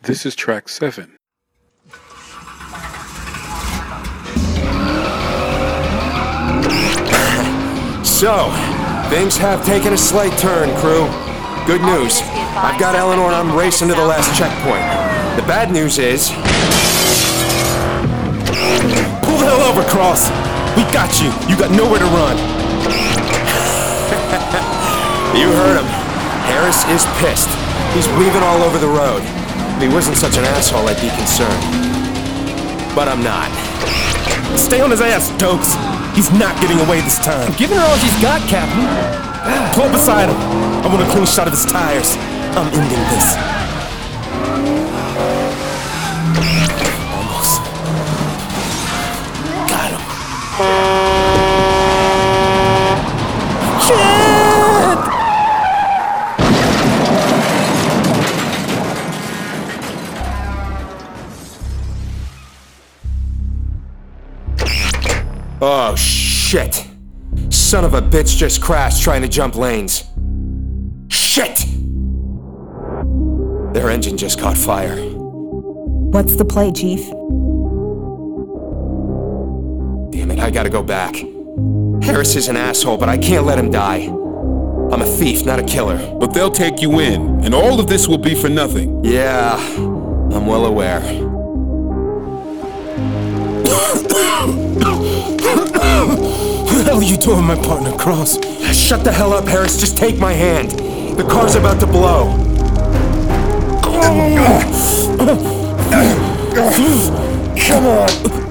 This is track 7. So, things have taken a slight turn, crew. Good news. I've got Eleanor and I'm racing to the last checkpoint. The bad news is... Pull the hell over, Cross! We got you! You got nowhere to run! You heard him. Harris is pissed. He's weaving all over the road. If he wasn't such an asshole, I'd be concerned. But I'm not. Stay on his ass, Stokes! He's not getting away this time. I'm giving her all she's got, Captain. Pull up beside him. I want a clean shot of his tires. I'm ending this. Almost. Got him. Shit! Oh, shit. Son of a bitch just crashed trying to jump lanes. Shit! Their engine just caught fire. What's the play, Chief? Damn it, I gotta go back. Harris is an asshole, but I can't let him die. I'm a thief, not a killer. But they'll take you in, and all of this will be for nothing. Yeah, I'm well aware. What the hell are you doing, my partner, Cross? Shut the hell up, Harris. Just take my hand. The car's about to blow. Come on.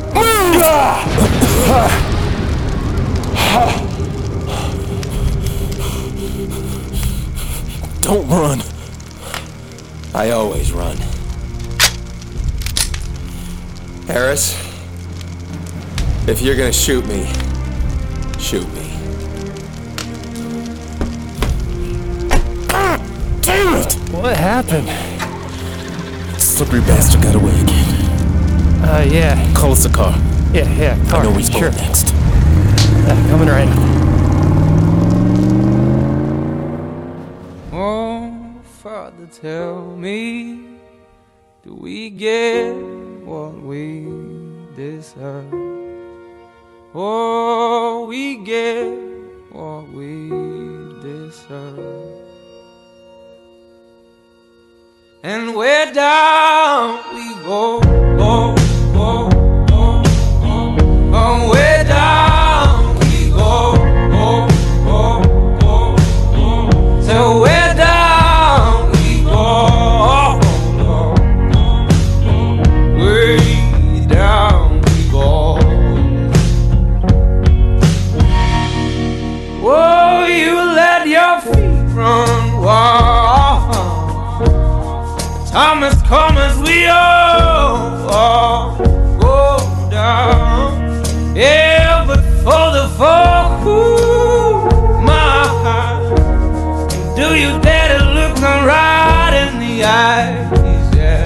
Don't run. I always run. Harris, if you're gonna shoot me, shoot me. Damn it! What happened? Slippery bastard got away again. Yeah. Call us a car. Yeah, car. I know where he's sure. going next. Coming right up. Oh, Father, tell me, do we get what we deserve? Oh, we get what we deserve. And where down we go, go, go, go, go. Oh, where down we go, go, go, go, go. So where down we go, go, go, go. Way down we go. Oh, you let your feet run wild. Time has come as we all go down. Yeah, but for the folk who my heart, do you dare to look them right in the eyes? Yeah.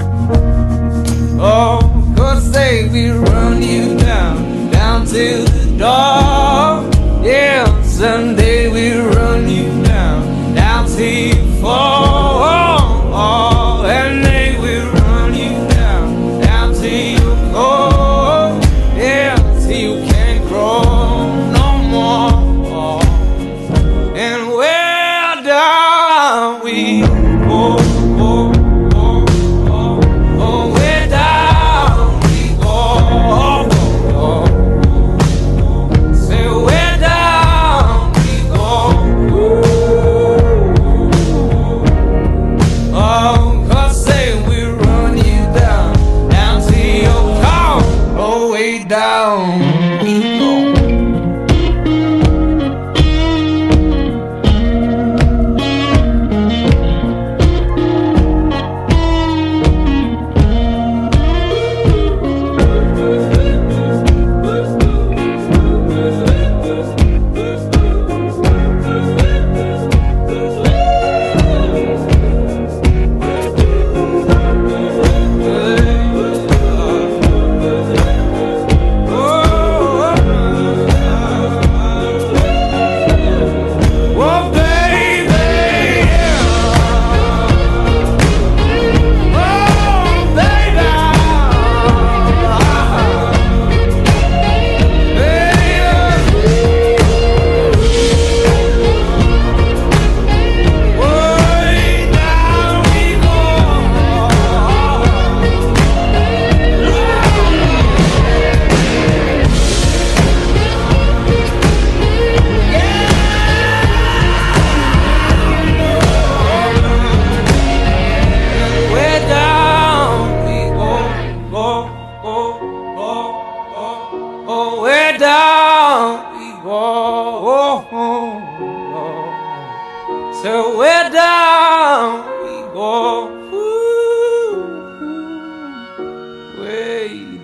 Oh, 'cause they will run you down, down to the door. Yeah, someday we'll run you down, down till you fall. And they will run you down, down till you go. Yeah, till you can't grow no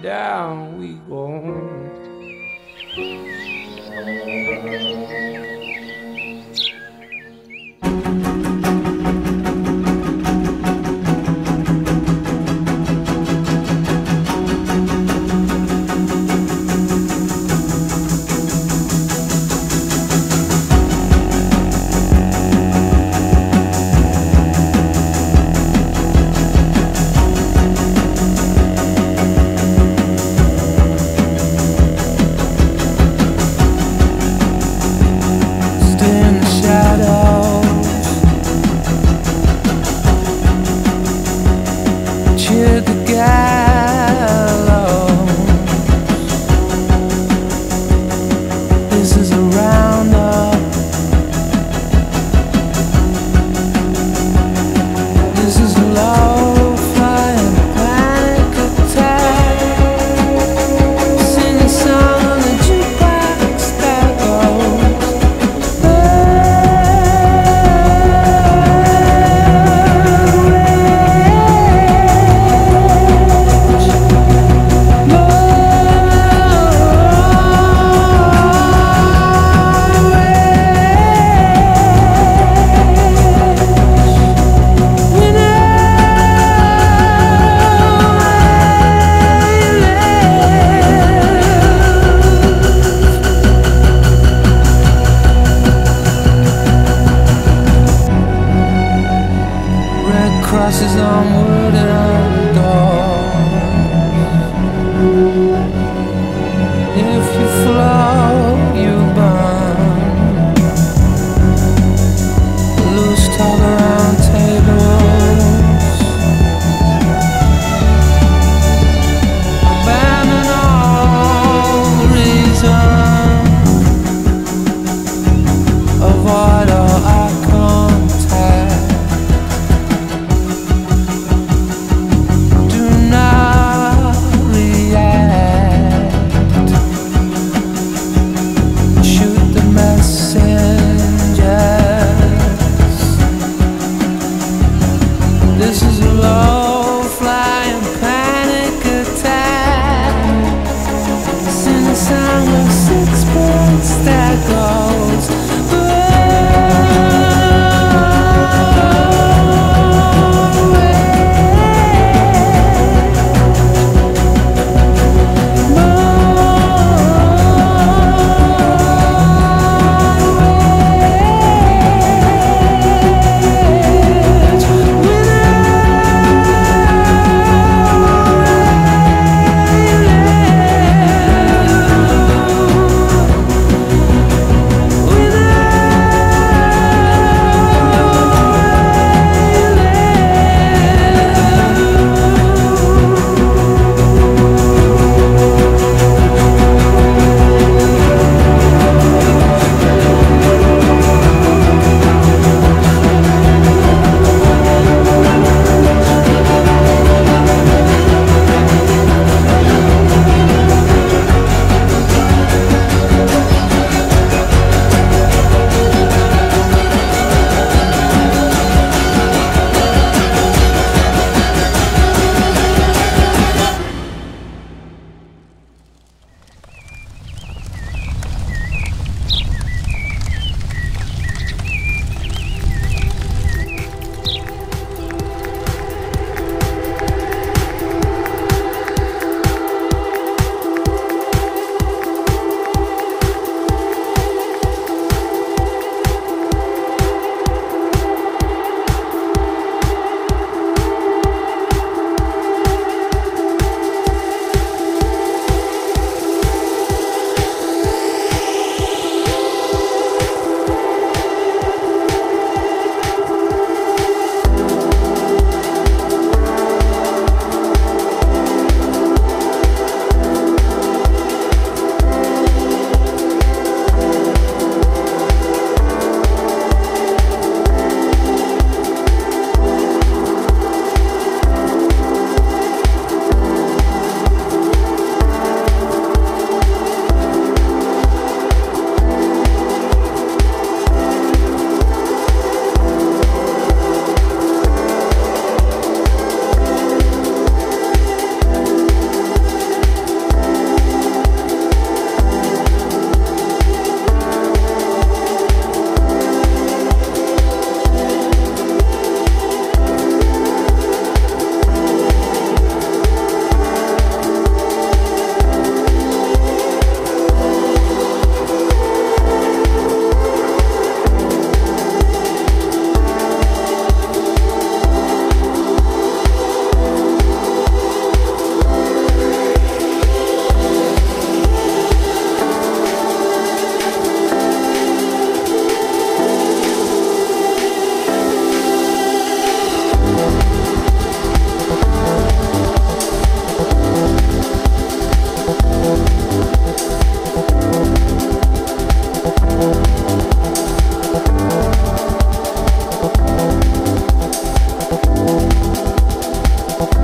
down we go.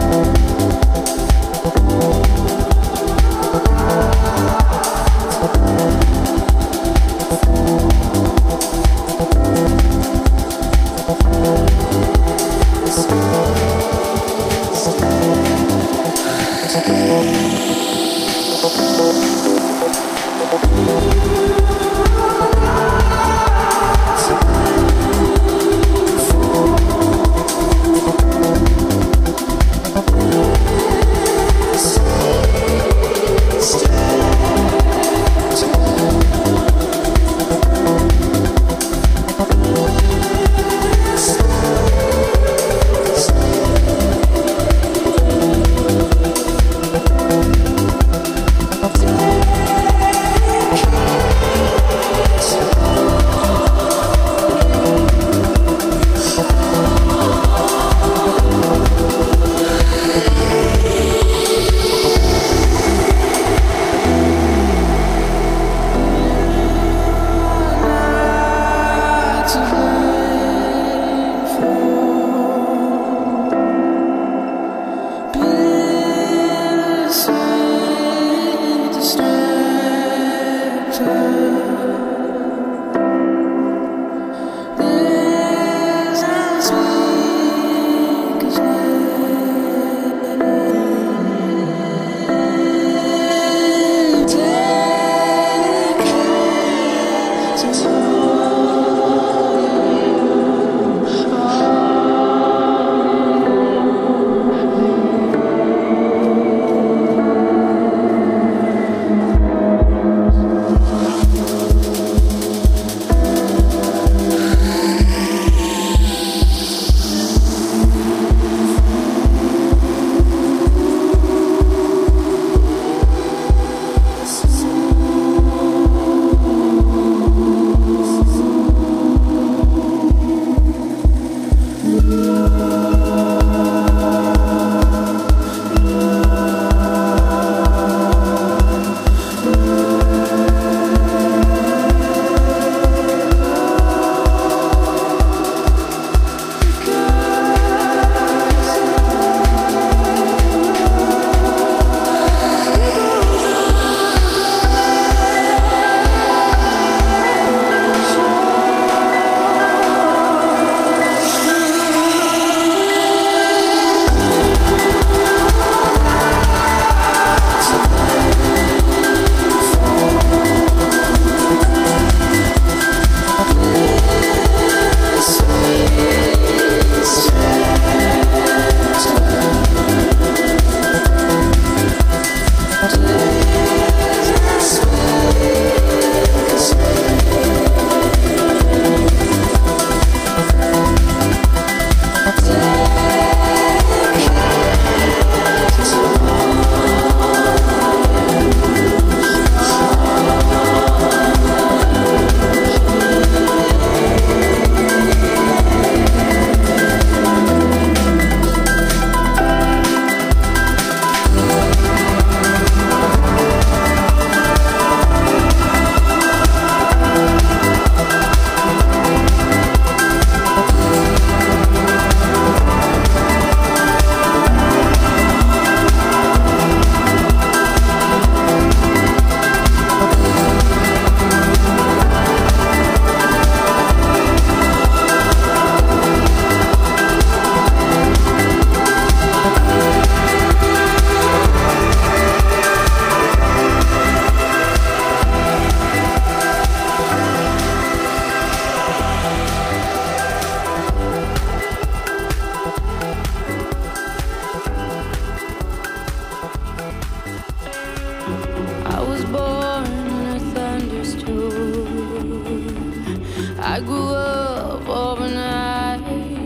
I grew up overnight.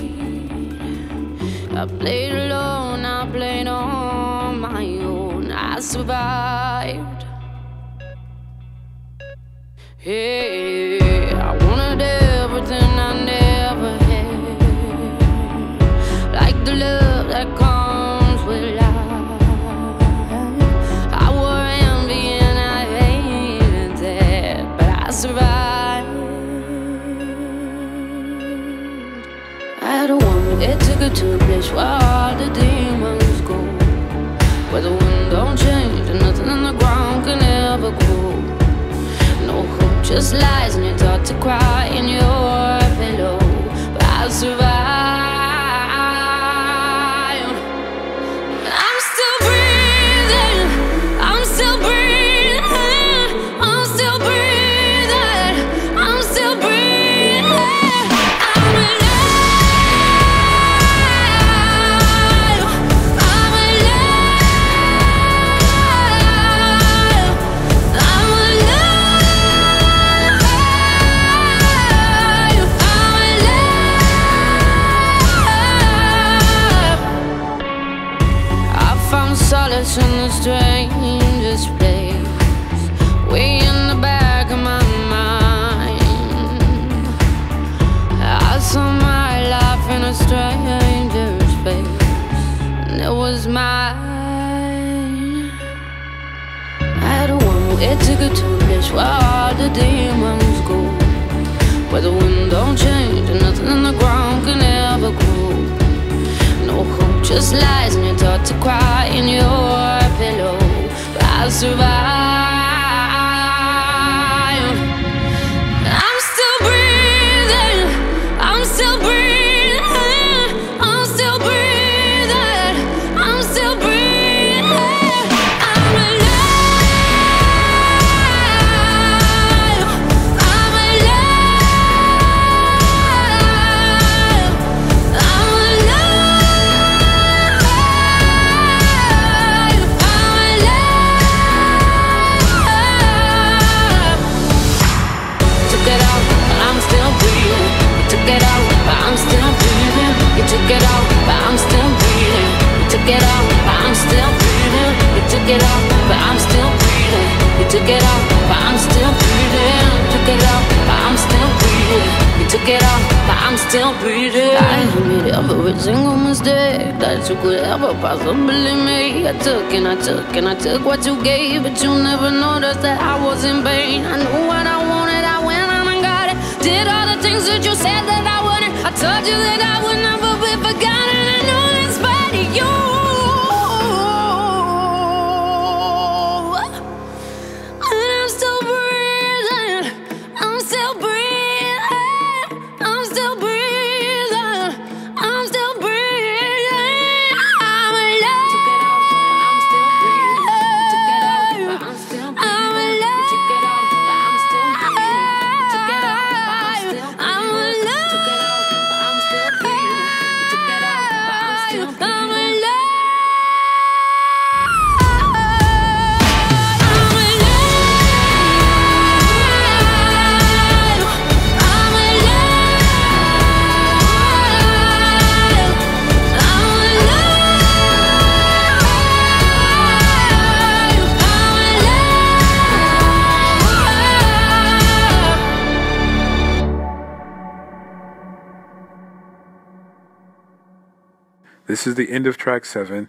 I played alone, I played on my own. I survived. Hey, I wanted everything I never had, like the love that comes with life. I wore envy and I hated that, but I survived. I had a woman that took her to a place where all the demons go. just lies and you're taught to cry in your pillow. But I survive. I'm still breathing. I'm still breathing. I'm still breathing. I'm still breathing. I'm alive. I'm alive. I'm alive. I'm alive. I found solace in the strangest place, way in the back of my mind. I saw my life in a stranger's face, and it was mine. I had a one-way ticket to a place where all the demons go, where the wind don't change and nothing in the ground can ever grow. No hope, just lies and you're taught to cry in your pillow. But I survive. I'm still breathing. I'm still breathing. I'm still breathing. I'm still breathing. I'm alive. I'm alive. I'm alive. I'm alive. Took it out, but I'm still breathing. You took it out, but I'm still breathing. You took it out, but I'm still breathing. You took it out, but I'm still breathing. You took it out, but I'm still breathing. You took it out, but I'm still breathing. You took it out, but I'm still breathing. You took it out, but I'm still breathing. I admit every single mistake that you could ever possibly make. I took and I took and I took what you gave, but you never noticed that I was in pain. I knew what I wanted, I went out and got it. Did all the things that you said that I wouldn't. I told you that I would never be forgotten. I know that's spite of you. And I'm still breathing. I'm still breathing. I'm still breathing. I'm still breathing. I'm alive. I'm still breathing. I'm still breathing. I'm alive. I'm still breathing. I'm alive. I'm still breathing. I'm alive. This is the end of track 7.